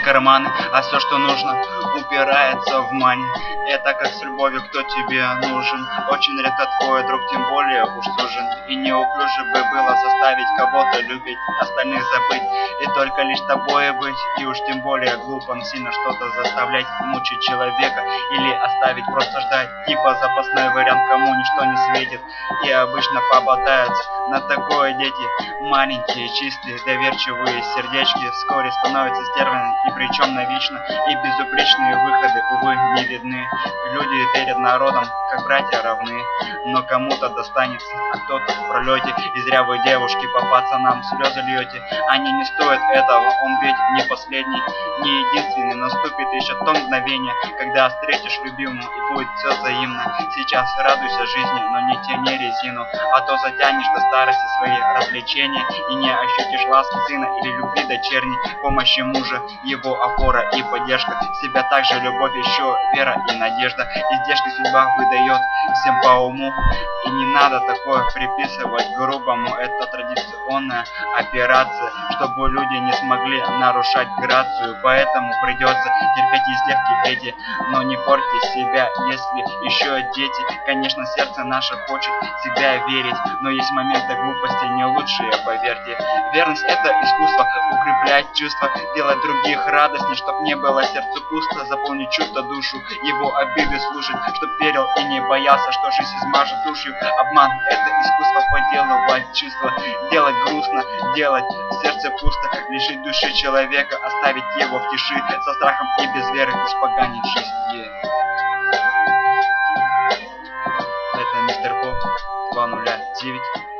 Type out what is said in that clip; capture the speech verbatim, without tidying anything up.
карманы, а все, что нужно, упирается в мани. Это как с любовью, кто тебе нужен. Очень редко твой друг, тем более уж сужен. И неуклюже бы было заставить кого-то любить, остальных забыть и только лишь тобой быть. И уж тем более глупо сильно что-то заставлять, мучить человека или оставить просто ждать. Типа запасной вариант, кому ничто не светит. И обычно попадаются на такое дети. Маленькие, чистые, доверчивые сердечки вскоре становятся стервами, и причем навечно. И безупречные выходы, увы, не видны. Люди перед народом, как братья, равны. Но кому-то достанется, а кто-то в пролете. И зря вы, девушки, по пацанам слезы льете. Они не стоят этого, он ведь не последний, не единственный. Наступит еще то мгновение, когда встретишь любимую, и будет все взаимно. Сейчас радуйся жизни, но не тяни резину, а то затянешь до старости свои развлечения и не ощутишь ласки сына или любви дочерней, помощи мужа, его опора и поддержка. Себя также любовь, еще вера и надежда. И здешняя судьба выдает всем по уму, и не надо такое приписывать грубому. Это традиционная операция, чтобы люди не смогли нарушать грацию. Поэтому придется терпеть издевки эти, но не портите себя, если еще дети. Конечно, сердце наше хочет всегда верить, но есть моменты глупости не лучшие, поверьте. Верность — это искусство, укреплять чувства, делать других радостней, чтоб не было сердцу пусто, заполнить чувство душу, его обиды слушать, чтоб верил и не боялся, что жизнь измажет душью. Обман — это искусство поделывать чувства, делать грустно, делать в сердце пусто, лишить души человека, оставить его в тиши, со страхом и без веры испоганить жизнь. Yeah. Это мистер Поп два ноль девять.